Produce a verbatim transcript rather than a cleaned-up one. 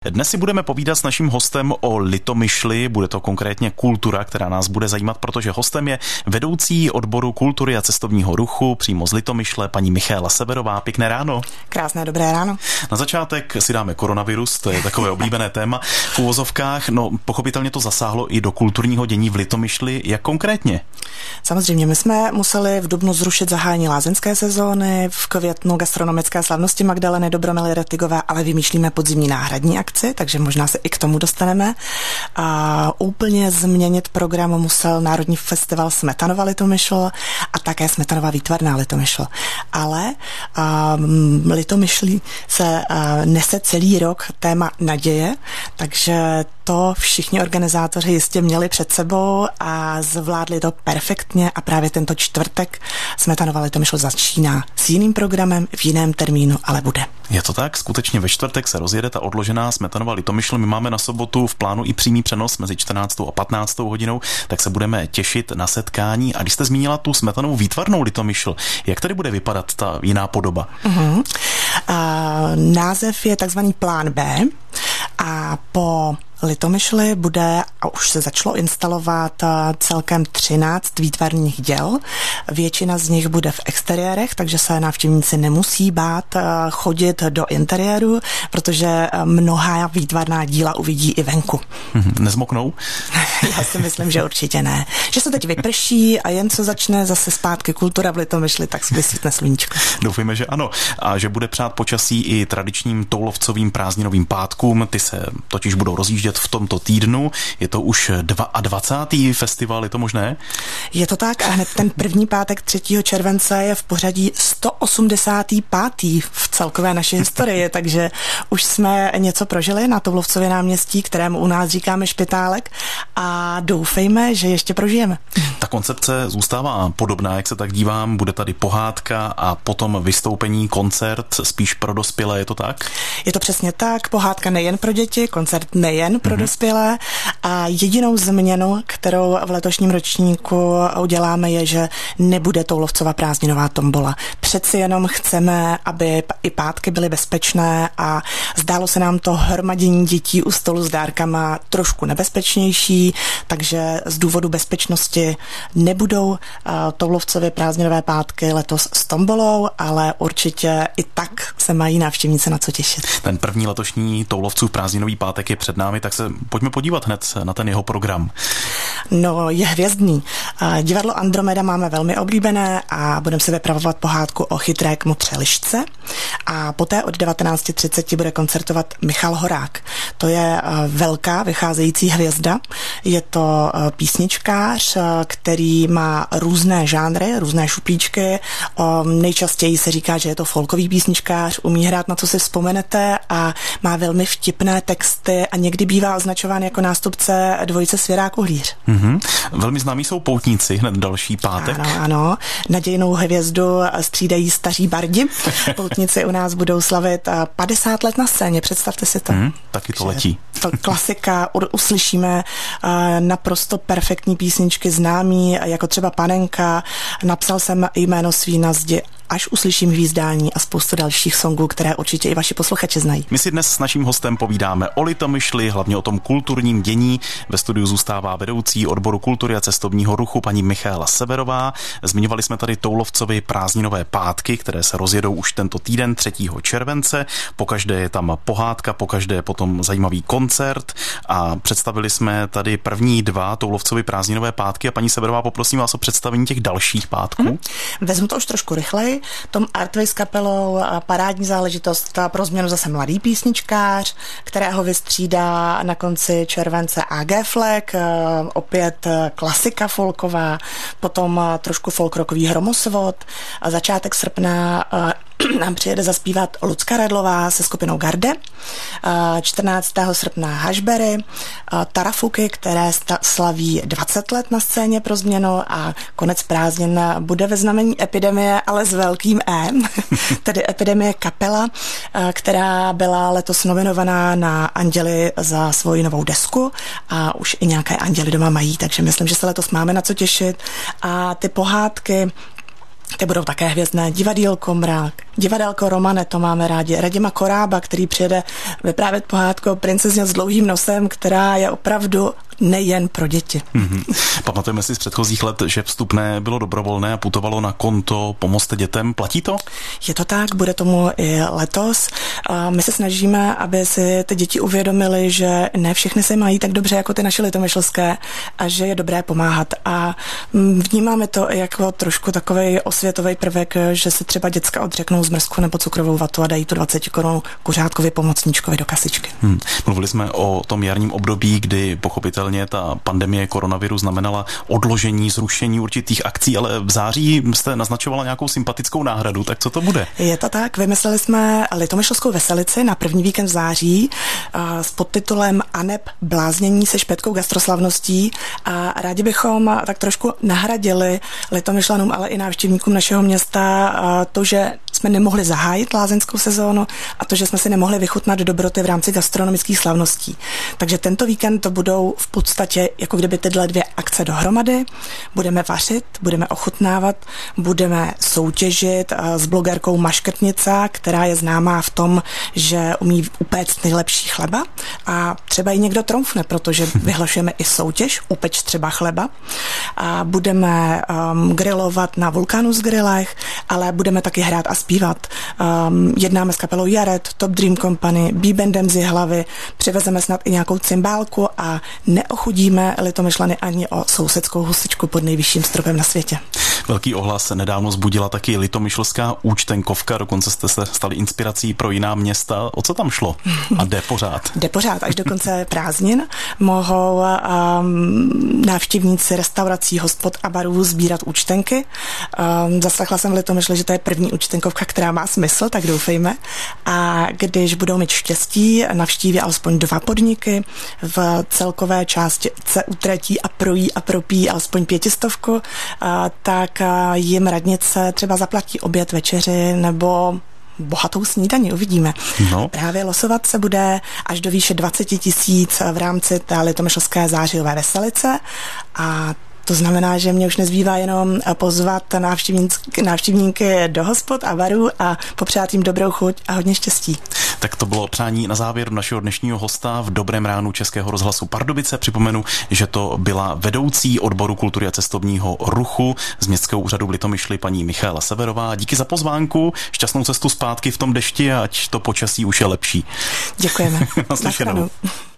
Dnes si budeme povídat s naším hostem o Litomyšli, bude to konkrétně kultura, která nás bude zajímat, protože hostem je vedoucí odboru kultury a cestovního ruchu přímo z Litomyšle, paní Michaela Severová. Pěkné ráno. Krásné dobré ráno. Na začátek si dáme koronavirus, to je takové oblíbené téma v uvozovkách. No, pochopitelně to zasáhlo i do kulturního dění v Litomyšli. Jak konkrétně? Samozřejmě, my jsme museli v dubnu zrušit zahájení lázeňské sezóny, v květnu gastronomické slavnosti Magdaleny Dobromily Retygové, ale vymýšlíme podzimní náhradní akci, takže možná se i k tomu dostaneme. A úplně změnit program musel Národní festival Smetanova Litomyšl a také Smetanova výtvarná Litomyšl. Ale um, Litomyšlí se uh, nese celý rok téma naděje, takže to všichni organizátoři jistě měli před sebou a zvládli to perfektně a právě tento čtvrtek Smetanova Litomyšl začíná s jiným programem, v jiném termínu, ale bude. Je to tak? Skutečně ve čtvrtek se rozjede ta odložená Smetanova Litomyšl. My máme na sobotu v plánu i přímý přenos mezi čtrnáctou a patnáctou hodinou, tak se budeme těšit na setkání. A když jste zmínila tu Smetanovou výtvarnou Litomyšl, jak tady bude vypadat ta jiná podoba? Uh-huh. A název je takzvaný plán B a po Litomyšli bude, a už se začalo instalovat celkem třináct výtvarných děl. Většina z nich bude v exteriérech, takže se návštěvníci nemusí bát chodit do interiéru, protože mnohá výtvarná díla uvidí i venku. Nezmoknou? Já si myslím, že určitě ne. Že se teď vyprší a jen co začne zase zpátky kultura v Litomyšli, tak vysvítne sluníčko. Doufujeme, že ano. A že bude přát počasí i tradičním toulovcovým prázdninovým pátkům. Ty se totiž budou rozjíždět v tomto týdnu. Je to už dvacátý druhý festival, je to možné? Je to tak a hned ten první pátek třetího července je v pořadí sto osmdesátý pátý v celkové naší historii, takže už jsme něco prožili na Toulovcově náměstí, kterému u nás říkáme Špitálek a doufejme, že ještě prožijeme. Ta koncepce zůstává podobná, jak se tak dívám, bude tady pohádka a potom vystoupení, koncert spíš pro dospělé, je to tak? Je to přesně tak, pohádka nejen pro děti, koncert nejen pro mm-hmm. dospělé a jedinou změnu, kterou v letošním ročníku uděláme, je, že nebude Toulovcova prázdninová tombola. Přeci jenom chceme, aby i pátky byly bezpečné a zdálo se nám to hromadění dětí u stolu s dárkama trošku nebezpečnější, takže z důvodu bezpečnosti nebudou uh, Toulovcovy prázdninové pátky letos s tombolou, ale určitě i tak se mají návštěvníci na co těšit. Ten první letošní Toulovcův prázdninový pátek je před námi, tak se pojďme podívat hned na ten jeho program. No, je hvězdný. Divadlo Andromeda máme velmi oblíbené a budeme si vypravovat pohádku o chytré kmotře lišce a poté od devatenáct třicet bude koncertovat Michal Horák. To je velká vycházející hvězda. Je to písničkář, který má různé žánry, různé šuplíčky. Nejčastěji se říká, že je to folkový písničkář, umí hrát na co si vzpomenete a má velmi vtipné texty a někdy bývá označován jako nástupce dvojice Svěrák Uhlíř. Mm-hmm. Velmi známí jsou Poutníci, hned další pátek. Ano, ano. Nadějnou hvězdu střídají staří bardi. Poutníci u nás budou slavit padesát let na scéně, představte si to. Mm, taky to letí. To klasika, uslyšíme naprosto perfektní písničky známý, jako třeba Panenka, Napsal jsem jméno svý na zdi, Až uslyším hvízdání a spoustu dalších songů, které určitě i vaši posluchači znají. My si dnes s naším hostem povídáme o Litomyšli, hlavně o tom kulturním dění. Ve studiu zůstává vedoucí odboru kultury a cestovního ruchu paní Michaela Severová. Zmiňovali jsme tady Toulovcovy prázdninové pátky, které se rozjedou už tento týden třetího července. Pokaždé je tam pohádka, pokaždé je potom zajímavý koncert a představili jsme tady první dva Toulovcovy prázdninové pátky a paní Severová, poprosím vás o představení těch dalších pátků. Hmm. Vezmu to už trošku rychleji. Tom Artway s kapelou parádní záležitost, pro změnu zase mladý písničkář, kterého vystřídá na konci července A G Fleck, opět klasika folková, potom trošku folkrockový hromosvod a začátek srpna nám přijede zaspívat Lucka Redlová se skupinou Garde, čtrnáctého srpna Hašbery, Tarafuky, které slaví dvacet let na scéně pro změnu a konec prázdnin bude ve znamení epidemie, ale s velkým E, tedy Epidemie kapela, která byla letos nominovaná na Anděly za svoji novou desku a už i nějaké anděly doma mají, takže myslím, že se letos máme na co těšit a ty pohádky Ty budou také hvězdné. Divadýlko Mrák, divadelko Romane, to máme rádi. Radima Korába, který přijede vyprávět pohádku o princezně s dlouhým nosem, která je opravdu nejen pro děti. Mm-hmm. Pamatujeme si z předchozích let, že vstupné bylo dobrovolné a putovalo na konto Pomozte dětem. Platí to? Je to tak, bude tomu i letos. My se snažíme, aby si ty děti uvědomili, že ne všechny se mají tak dobře jako ty naše litomyšlské a že je dobré pomáhat. A vnímáme to jako trošku takovej osvětový prvek, že si třeba děcka odřeknou zmrzku nebo cukrovou vatu a dají tu dvacet korun kuřátkovi pomocníčkovi do kasičky. Hmm. Mluvili jsme o tom jarním období, kdy pochopitelně ta pandemie koronaviru znamenala odložení, zrušení určitých akcí, ale v září jste naznačovala nějakou sympatickou náhradu, tak co to bude? Je to tak, vymysleli jsme litomyšlskou veselici na první víkend v září s podtitulem Aneb bláznění se špetkou gastroslavností a rádi bychom tak trošku nahradili litomyšlanům, ale i návštěvníkům našeho města to, že jsme nemohli zahájit lázeňskou sezónu a to, že jsme si nemohli vychutnat dobroty v rámci gastronomických slavností. Takže tento víkend to budou v podstatě jako kdyby tyhle dvě akce dohromady. Budeme vařit, budeme ochutnávat, budeme soutěžit s blogerkou Maškrtnica, která je známá v tom, že umí upéct nejlepší chleba a třeba ji někdo trumfne, protože vyhlašujeme i soutěž upeč třeba chleba a budeme um, grillovat na Vulkanus grillech, ale budeme taky hrát a zpívat. Um, jednáme s kapelou Jared, Top Dream Company, B-bandem z Jihlavy, přivezeme snad i nějakou cymbálku a neochudíme litomyšlany ani o sousedskou husičku pod nejvyšším stropem na světě. Velký ohlas nedávno zbudila taky litomyšlská účtenkovka, dokonce jste se stali inspirací pro jiná města. O co tam šlo? A jde pořád? Jde pořád, až do konce prázdnin mohou um, návštěvníci restaurací, hospod a barů sbírat účtenky. Um, zaslechla jsem v Litomyšli, že to je první účtenkovka, která má smysl, tak doufejme. A když budou mít štěstí, navštíví alespoň dva podniky v celkové části se utratí a projí a propí alespoň pětistovku, uh, tak uh, jim radnice třeba zaplatí oběd, večeři nebo bohatou snídaní, uvidíme. No. Právě losovat se bude až do výše dvacet tisíc v rámci té litomyšlské zářijové veselice a to znamená, že mě už nezbývá jenom pozvat návštěvníky do hospod a barů a popřát jim dobrou chuť a hodně štěstí. Tak to bylo přání na závěr našeho dnešního hosta v Dobrém ránu Českého rozhlasu Pardubice. Připomenu, že to byla vedoucí odboru kultury a cestovního ruchu z Městského úřadu v Litomyšli paní Michála Severová. Díky za pozvánku, šťastnou cestu zpátky v tom dešti, ať to počasí už je lepší. Děkujeme. Naslyšenou.